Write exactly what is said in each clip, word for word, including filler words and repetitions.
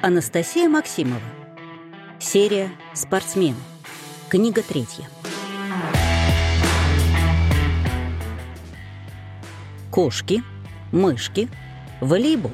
Анастасия Максимова. Серия «Спортсмен». Книга третья. Кошки, мышки, волейбол.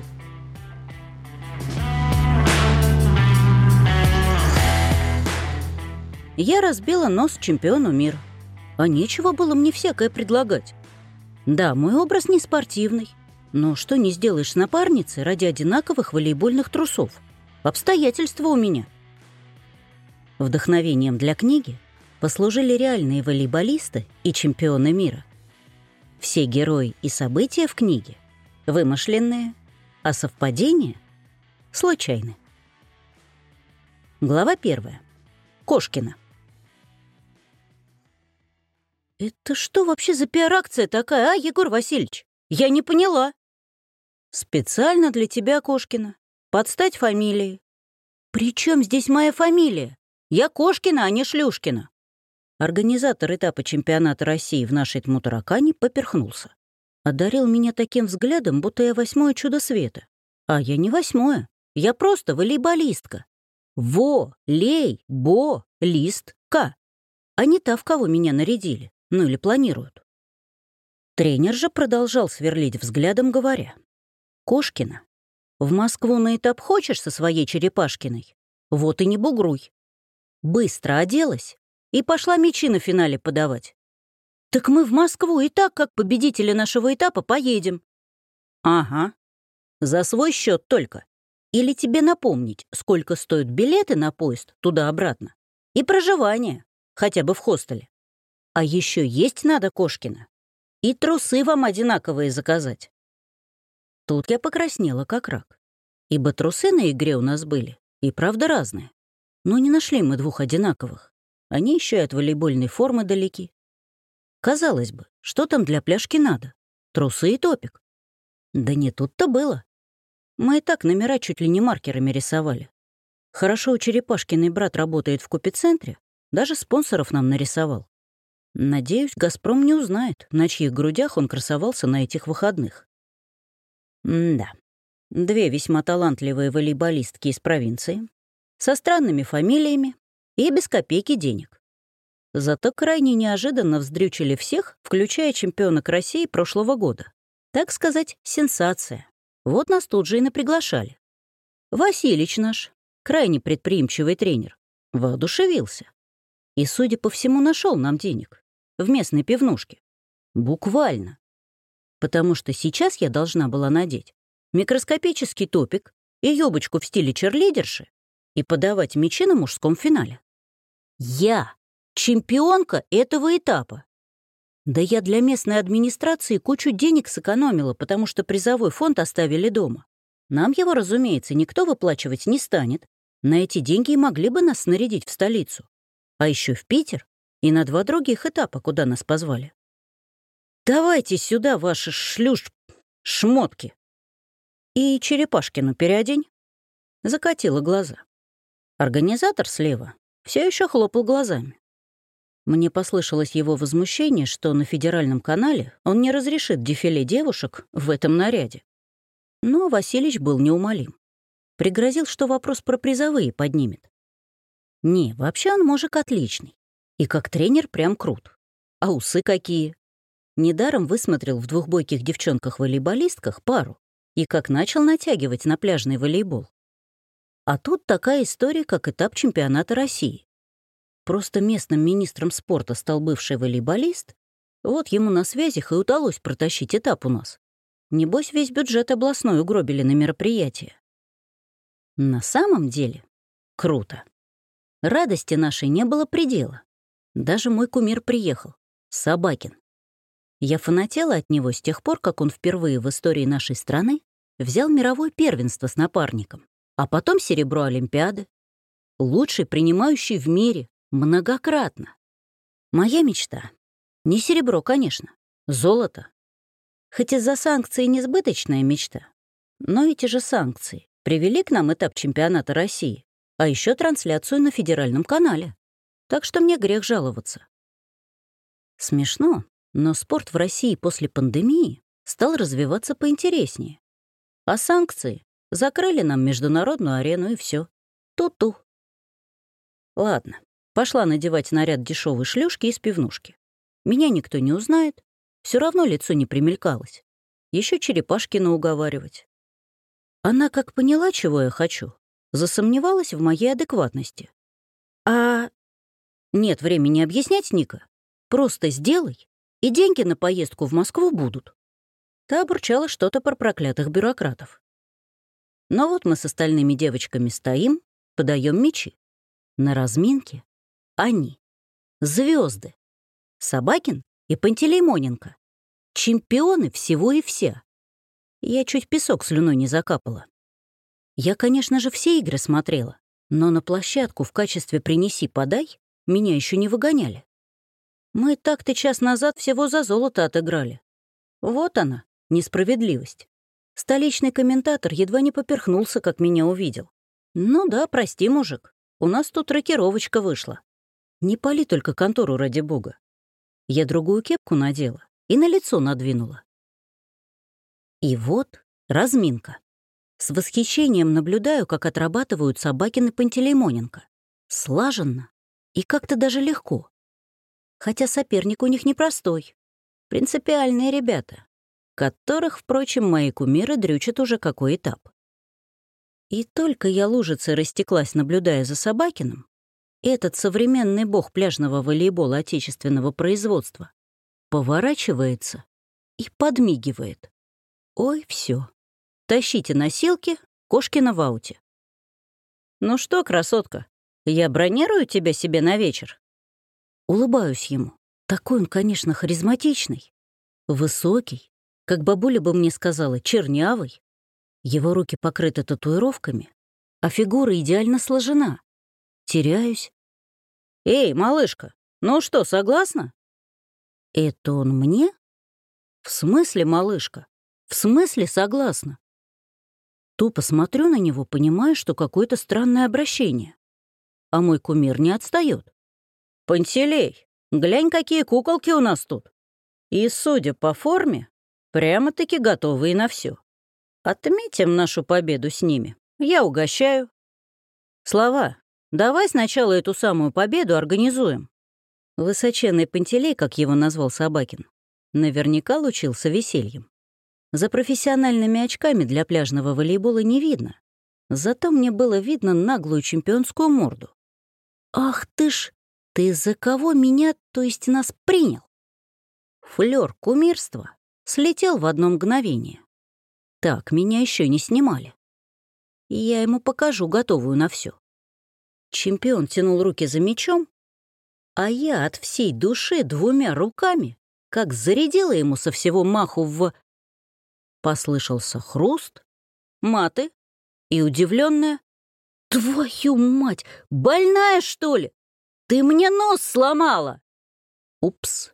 Я разбила нос чемпиону мира, а нечего было мне всякое предлагать. Да, мой образ не спортивный, но что не сделаешь с напарницей ради одинаковых волейбольных трусов? Обстоятельства у меня. Вдохновением для книги послужили реальные волейболисты и чемпионы мира. Все герои и события в книге вымышленные, а совпадения случайны. Глава первая. Кошкина. «Это что вообще за пиар-акция такая, а, Егор Васильевич? Я не поняла». «Специально для тебя, Кошкина. Под стать фамилией». «При чем здесь моя фамилия? Я Кошкина, а не Шлюшкина». Организатор этапа чемпионата России в нашей тмутаракане поперхнулся. Одарил меня таким взглядом, будто я восьмое чудо света. А я не восьмое. Я просто волейболистка. Во-лей-бо-лист-ка. А не та, в кого меня нарядили. Ну или планируют. Тренер же продолжал сверлить взглядом, говоря: «Кошкина, в Москву на этап хочешь со своей Черепашкиной? Вот и не бугруй». Быстро оделась и пошла мячи на финале подавать. «Так мы в Москву и так, как победители нашего этапа, поедем». «Ага. За свой счет только. Или тебе напомнить, сколько стоят билеты на поезд туда-обратно и проживание, хотя бы в хостеле. А еще есть надо, Кошкина, и трусы вам одинаковые заказать». Тут я покраснела как рак, ибо трусы на игре у нас были и правда разные. Но не нашли мы двух одинаковых. Они еще и от волейбольной формы далеки. Казалось бы, что там для пляжки надо? Трусы и топик. Да не тут-то было. Мы и так номера чуть ли не маркерами рисовали. Хорошо, у Черепашкиной брат работает в купецентре, даже спонсоров нам нарисовал. Надеюсь, «Газпром» не узнает, на чьих грудях он красовался на этих выходных. М-да, две весьма талантливые волейболистки из провинции, со странными фамилиями и без копейки денег. Зато крайне неожиданно вздрючили всех, включая чемпионок России прошлого года. Так сказать, сенсация. Вот нас тут же и наприглашали. Василич наш, крайне предприимчивый тренер, воодушевился. И, судя по всему, нашел нам денег в местной пивнушке. Буквально. Потому что сейчас я должна была надеть микроскопический топик и юбочку в стиле черлидерши и подавать мячи на мужском финале. Я чемпионка этого этапа. Да я для местной администрации кучу денег сэкономила, потому что призовой фонд оставили дома. Нам его, разумеется, никто выплачивать не станет. На эти деньги и могли бы нас снарядить в столицу. А еще в Питер и на два других этапа, куда нас позвали. Давайте сюда ваши шлюш... шмотки. И Черепашкину переодень. Закатила глаза. Организатор слева все еще хлопал глазами. Мне послышалось его возмущение, что на федеральном канале он не разрешит дефиле девушек в этом наряде. Но Василич был неумолим. Пригрозил, что вопрос про призовые поднимет. Не, вообще он мужик отличный. И как тренер прям крут. А усы какие. Недаром высмотрел в двух бойких девчонках-волейболистках пару и как начал натягивать на пляжный волейбол. А тут такая история, как этап чемпионата России. Просто местным министром спорта стал бывший волейболист, вот ему на связях и удалось протащить этап у нас. Небось, весь бюджет областной угробили на мероприятие. На самом деле круто. Радости нашей не было предела. Даже мой кумир приехал, Собакин. Я фанатела от него с тех пор, как он впервые в истории нашей страны взял мировое первенство с напарником, а потом серебро Олимпиады. Лучший принимающий в мире, многократно. Моя мечта. Не серебро, конечно, золото. Хоть из-за санкций несбыточная мечта, но эти же санкции привели к нам этап чемпионата России, а еще трансляцию на федеральном канале. Так что мне грех жаловаться. Смешно, но спорт в России после пандемии стал развиваться поинтереснее. А санкции Закрыли нам международную арену, и все. Ту-ту. Ладно, пошла надевать наряд дешевой шлюшки из пивнушки. Меня никто не узнает, все равно лицо не примелькалось. Еще Черепашкина уговаривать. Она как поняла, чего я хочу, засомневалась в моей адекватности. А нет времени объяснять, Ника. Просто сделай, и деньги на поездку в Москву будут. Та бурчала что-то про проклятых бюрократов. Но вот мы с остальными девочками стоим, подаем мячи. На разминке они, звезды, Собакин и Пантелеймоненко, чемпионы всего и вся. Я чуть песок слюной не закапала. Я, конечно же, все игры смотрела, но на площадку в качестве «принеси-подай» меня еще не выгоняли. Мы так-то час назад всего за золото отыграли. Вот она, несправедливость. Столичный комментатор едва не поперхнулся, как меня увидел. Ну да, прости, мужик, у нас тут рокировочка вышла. Не пали только контору, ради бога. Я другую кепку надела и на лицо надвинула. И вот разминка. С восхищением наблюдаю, как отрабатывают Собакин и Пантелеймоненко. Слаженно и как-то даже легко. Хотя соперник у них непростой. Принципиальные ребята, которых, впрочем, мои кумиры дрючат уже какой этап. И только я лужицей растеклась, наблюдая за Собакиным, этот современный бог пляжного волейбола отечественного производства поворачивается и подмигивает. Ой, все. Тащите носилки, Кошкина в ауте. Ну что, красотка, я бронирую тебя себе на вечер? Улыбаюсь ему. Такой он, конечно, харизматичный. Высокий, как бабуля бы мне сказала, чернявый. Его руки покрыты татуировками, а фигура идеально сложена. Теряюсь. «Эй, малышка, ну что, согласна?» «Это он мне?» «В смысле, малышка? В смысле согласна?» Тупо смотрю на него, понимая, что какое-то странное обращение. А мой кумир не отстает. «Пантелей, глянь, какие куколки у нас тут. И, судя по форме, прямо-таки готовые на все. Отметим нашу победу с ними. Я угощаю. Слова, давай сначала эту самую победу организуем». Высоченный Пантелей, как его назвал Собакин, наверняка лучился весельем. За профессиональными очками для пляжного волейбола не видно. Зато мне было видно наглую чемпионскую морду. «Ах ты ж, ты за кого меня, то есть нас, принял?» Флёр кумирства слетел в одно мгновение. Так меня еще не снимали. И я ему покажу, готовую на все. Чемпион тянул руки за мячом, а я от всей души двумя руками, как зарядила ему со всего маху в... Послышался хруст, маты и удивленная: «Твою мать, больная, что ли? Ты мне нос сломала!» Упс.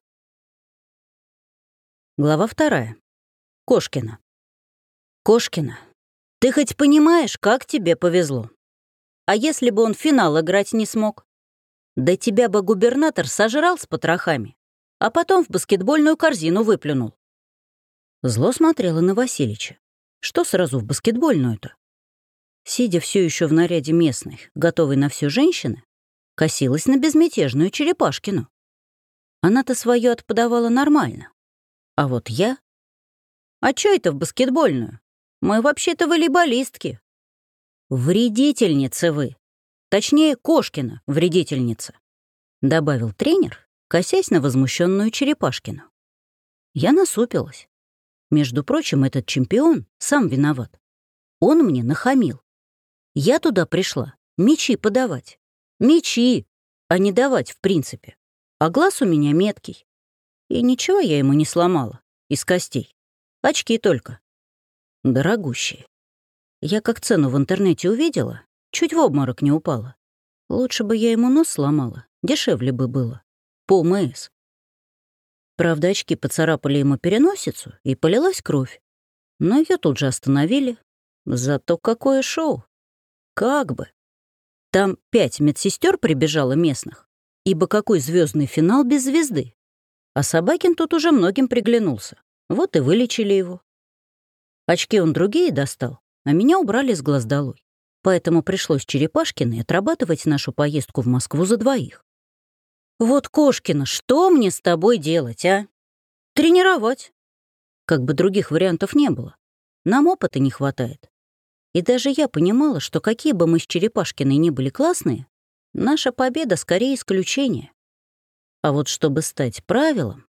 Глава вторая. Кошкина. Кошкина, ты хоть понимаешь, как тебе повезло? А если бы он финал играть не смог? Да тебя бы губернатор сожрал с потрохами, а потом в баскетбольную корзину выплюнул. Зло смотрела на Василича. Что сразу в баскетбольную-то? Сидя все еще в наряде местной, готовой на все женщины, косилась на безмятежную Черепашкину. Она-то свое отподавала нормально. А вот я... А чё это в баскетбольную? Мы вообще-то волейболистки. Вредительницы вы. Точнее, Кошкина вредительница, добавил тренер, косясь на возмущенную Черепашкину. Я насупилась. Между прочим, этот чемпион сам виноват. Он мне нахамил. Я туда пришла мячи подавать. Мячи, а не давать в принципе. А глаз у меня меткий. И ничего я ему не сломала из костей. Очки только. Дорогущие. Я как цену в интернете увидела, чуть в обморок не упала. Лучше бы я ему нос сломала, дешевле бы было. По МС. Правда, очки поцарапали ему переносицу, и полилась кровь. Но ее тут же остановили. Зато какое шоу! Как бы! Там пять медсестер прибежало местных, ибо какой звездный финал без звезды. А Собакин тут уже многим приглянулся. Вот и вылечили его. Очки он другие достал, а меня убрали с глаз долой. Поэтому пришлось Черепашкиной отрабатывать нашу поездку в Москву за двоих. Вот, Кошкина, что мне с тобой делать, а? Тренировать. Как бы других вариантов не было. Нам опыта не хватает. И даже я понимала, что какие бы мы с Черепашкиной ни были классные, наша победа скорее исключение. А вот чтобы стать правилом...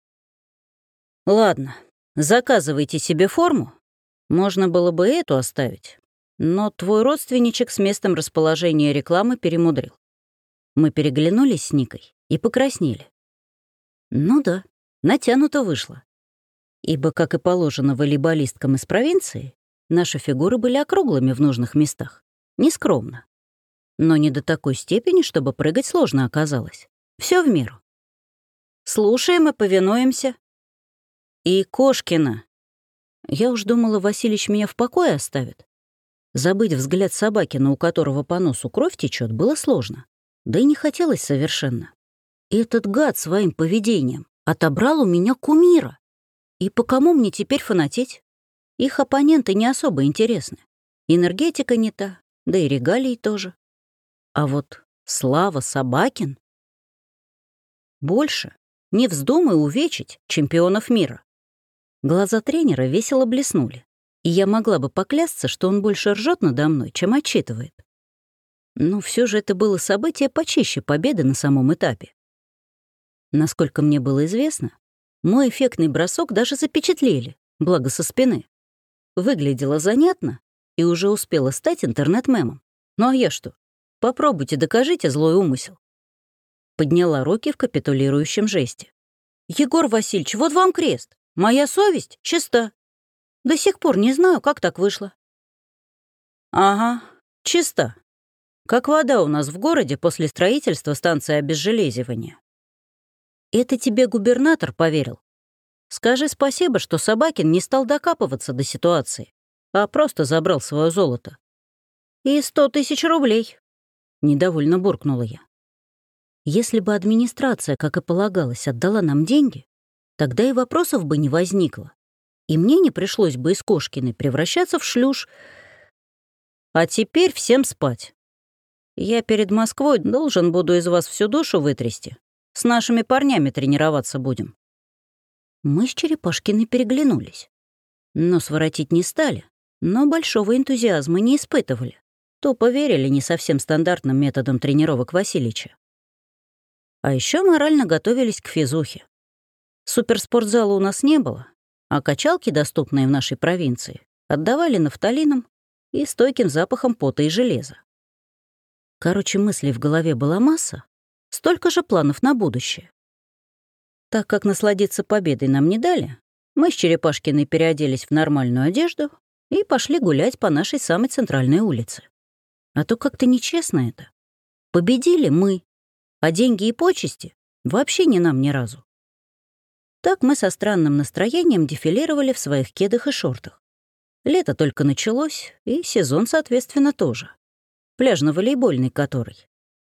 Ладно, заказывайте себе форму. Можно было бы эту оставить. Но твой родственничек с местом расположения рекламы перемудрил. Мы переглянулись с Никой и покраснели. Ну да, натянуто вышло. Ибо, как и положено волейболисткам из провинции, наши фигуры были округлыми в нужных местах. Нескромно. Но не до такой степени, чтобы прыгать сложно оказалось. Все в меру. Слушаем и повинуемся. И Кошкина. Я уж думала, Василич меня в покое оставит. Забыть взгляд Собакина, у которого по носу кровь течет, было сложно. Да и не хотелось совершенно. И этот гад своим поведением отобрал у меня кумира. И по кому мне теперь фанатеть? Их оппоненты не особо интересны. Энергетика не та, да и регалии тоже. А вот Слава Собакин... Больше не вздумай увечить чемпионов мира. Глаза тренера весело блеснули, и я могла бы поклясться, что он больше ржет надо мной, чем отчитывает. Но все же это было событие почище победы на самом этапе. Насколько мне было известно, мой эффектный бросок даже запечатлели, благо со спины. Выглядело занятно и уже успела стать интернет-мемом. Ну а я что? Попробуйте докажите злой умысел. Подняла руки в капитулирующем жесте. «Егор Васильевич, вот вам крест. Моя совесть чиста. До сих пор не знаю, как так вышло». «Ага, чиста. Как вода у нас в городе после строительства станции обезжелезивания». «Это тебе губернатор поверил? Скажи спасибо, что Собакин не стал докапываться до ситуации, а просто забрал свое золото. И сто тысяч рублей», — недовольно буркнула я. Если бы администрация, как и полагалось, отдала нам деньги, тогда и вопросов бы не возникло, и мне не пришлось бы из Кошкиной превращаться в шлюш. А теперь всем спать. Я перед Москвой должен буду из вас всю душу вытрясти. С нашими парнями тренироваться будем. Мы с Черепашкиной переглянулись. Нос воротить не стали, но большого энтузиазма не испытывали. То поверили не совсем стандартным методам тренировок Васильича. А еще морально готовились к физухе. Суперспортзала у нас не было, а качалки, доступные в нашей провинции, отдавали нафталином и стойким запахом пота и железа. Короче, мыслей в голове была масса, столько же планов на будущее. Так как насладиться победой нам не дали, мы с Черепашкиной переоделись в нормальную одежду и пошли гулять по нашей самой центральной улице. А то как-то нечестно это. Победили мы, а деньги и почести вообще не нам ни разу. Так мы со странным настроением дефилировали в своих кедах и шортах. Лето только началось, и сезон, соответственно, тоже. Пляжно-волейбольный который.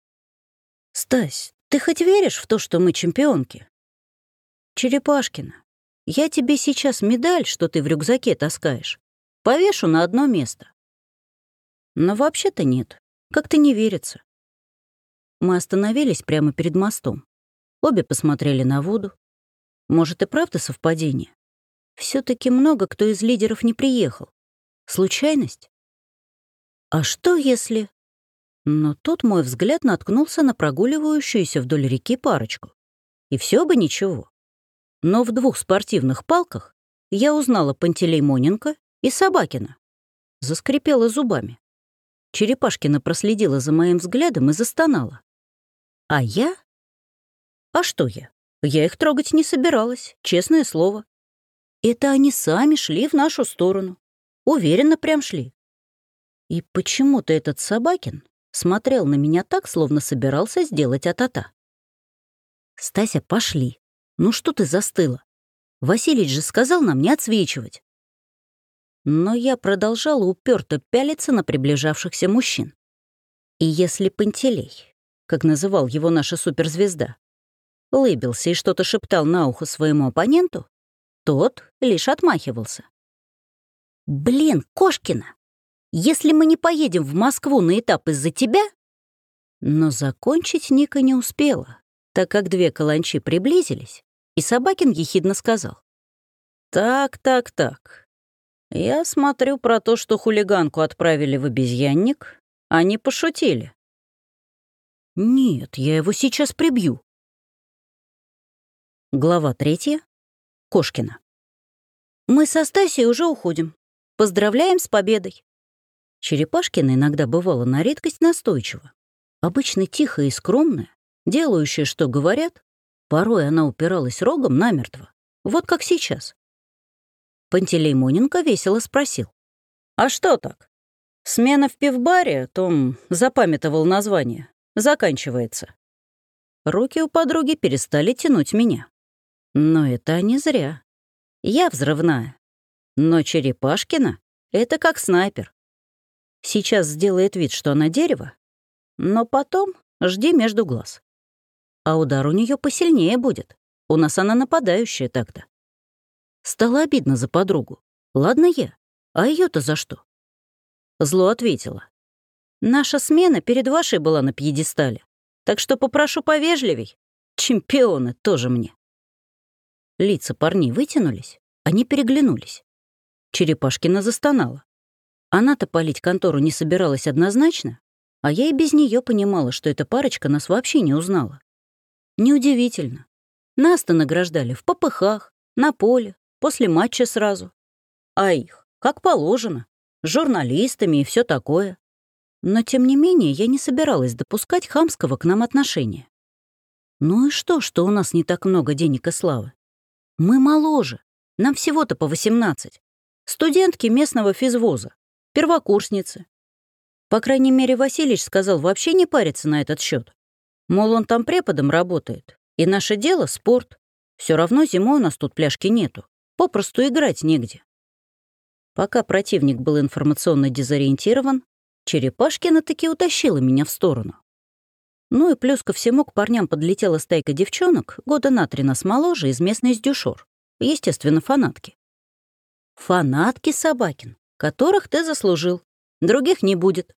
«Стась, ты хоть веришь в то, что мы чемпионки?» «Черепашкина, я тебе сейчас медаль, что ты в рюкзаке таскаешь, повешу на одно место». «Но вообще-то нет, как-то не верится». Мы остановились прямо перед мостом. Обе посмотрели на воду. Может, и правда совпадение? все таки много кто из лидеров не приехал. Случайность? А что если... Но тут мой взгляд наткнулся на прогуливающуюся вдоль реки парочку. И все бы ничего. Но в двух спортивных палках я узнала Пантелеймоненко и Собакина. Заскрипела зубами. Черепашкина проследила за моим взглядом и застонала. А я? А что я? Я их трогать не собиралась, честное слово. Это они сами шли в нашу сторону. Уверенно прям шли. И почему-то этот Собакин смотрел на меня так, словно собирался сделать а-та-та. «Стася, пошли. Ну что ты застыла? Василич же сказал нам не отсвечивать». Но я продолжала уперто пялиться на приближавшихся мужчин. И если Пантелей, как называл его наша суперзвезда, лыбился и что-то шептал на ухо своему оппоненту, тот лишь отмахивался. «Блин, Кошкина, Если мы не поедем в Москву на этап из-за тебя...» Но закончить Ника не успела, так как две каланчи приблизились, и Собакин ехидно сказал: «Так, так, так. Я смотрю, про то, что хулиганку отправили в обезьянник, они пошутили». «Нет, я его сейчас прибью». Глава третья. Кошкина. «Мы со Стасей уже уходим. Поздравляем с победой». Черепашкина иногда бывала на редкость настойчива. Обычно тихая и скромная, делающая, что говорят, порой она упиралась рогом намертво, вот как сейчас. Пантелей Моненко весело спросил: «А что так? Смена в пивбаре, Том запамятовал название, заканчивается». Руки у подруги перестали тянуть меня. Но это не зря. Я взрывная. Но Черепашкина — это как снайпер. Сейчас сделает вид, что она дерево, но потом жди между глаз. А удар у нее посильнее будет. У нас она нападающая так-то. Стало обидно за подругу. Ладно я, а ее-то за что? Зло ответила: «Наша смена перед вашей была на пьедестале, так что попрошу повежливей. Чемпионы тоже мне». Лица парней вытянулись, они переглянулись. Черепашкина застонала. Она-то палить контору не собиралась однозначно, а я и без нее понимала, что эта парочка нас вообще не узнала. Неудивительно. Нас-то награждали в попыхах, на поле, после матча сразу. А их, как положено, с журналистами и все такое. Но, тем не менее, я не собиралась допускать хамского к нам отношения. Ну и что, что у нас не так много денег и славы? Мы моложе, нам всего-то по восемнадцать. Студентки местного физвоза, первокурсницы. По крайней мере, Васильич сказал вообще не париться на этот счет. Мол, он там преподом работает, и наше дело — спорт. Все равно зимой у нас тут пляжки нету, попросту играть негде. Пока противник был информационно дезориентирован, Черепашкина таки утащила меня в сторону. Ну и плюс ко всему к парням подлетела стайка девчонок, года на три нас моложе, из местной сдюшор. Естественно, фанатки. Фанатки, Собакин, которых ты заслужил. Других не будет.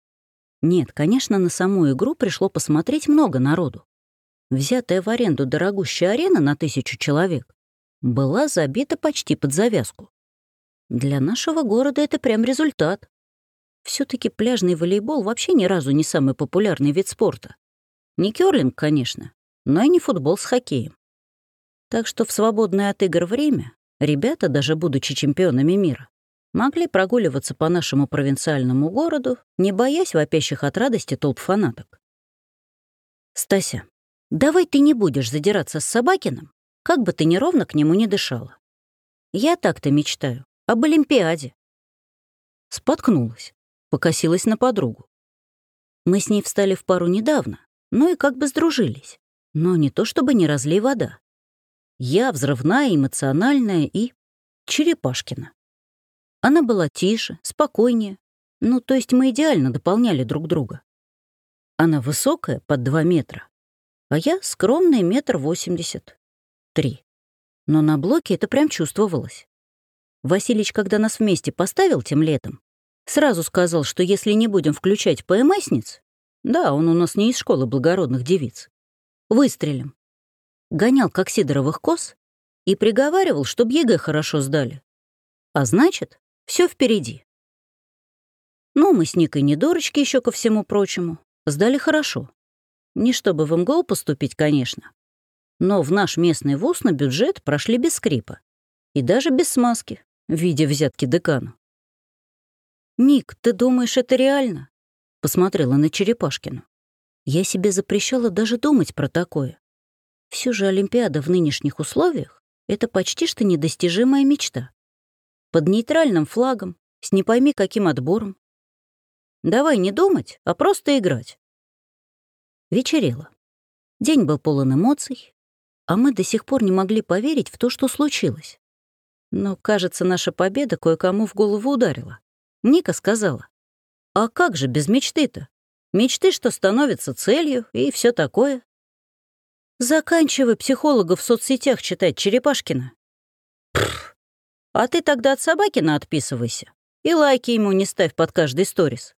Нет, конечно, на саму игру пришло посмотреть много народу. Взятая в аренду дорогущая арена на тысячу человек была забита почти под завязку. Для нашего города это прям результат. Все-таки пляжный волейбол вообще ни разу не самый популярный вид спорта. Не кёрлинг, конечно, но и не футбол с хоккеем. Так что в свободное от игр время ребята, даже будучи чемпионами мира, могли прогуливаться по нашему провинциальному городу, не боясь вопящих от радости толп фанаток. «Стася, давай ты не будешь задираться с Собакиным, как бы ты неровно к нему не дышала. Я так-то мечтаю об Олимпиаде». Споткнулась, покосилась на подругу. Мы с ней встали в пару недавно, ну и как бы сдружились. Но не то чтобы не разлей вода. Я взрывная, эмоциональная и Черепашкина. Она была тише, спокойнее. Ну, то есть мы идеально дополняли друг друга. Она высокая, под два метра, а я скромная, метр восемьдесят три. Но на блоке это прям чувствовалось. Василич, когда нас вместе поставил тем летом, сразу сказал, что если не будем включать ПМСниц, да, он у нас не из школы благородных девиц, выстрелим. Гонял как сидоровых коз и приговаривал, чтоб ЕГЭ хорошо сдали. А значит, все впереди. Ну, мы с Никой не дурочки еще ко всему прочему. Сдали хорошо. Не чтобы в МГУ поступить, конечно. Но в наш местный вуз на бюджет прошли без скрипа. И даже без смазки, в виде взятки декану. «Ник, ты думаешь, это реально?» Посмотрела на Черепашкину. Я себе запрещала даже думать про такое. Все же Олимпиада в нынешних условиях — это почти что недостижимая мечта. Под нейтральным флагом, с не пойми каким отбором. Давай не думать, а просто играть. Вечерело. День был полон эмоций, а мы до сих пор не могли поверить в то, что случилось. Но, кажется, наша победа кое-кому в голову ударила. Ника сказала: «А как же без мечты-то? Мечты, что становятся целью, и все такое». «Заканчивай психологов в соцсетях читать, Черепашкина». «Пф, а ты тогда от Собакина отписывайся И лайки ему не ставь под каждый сторис.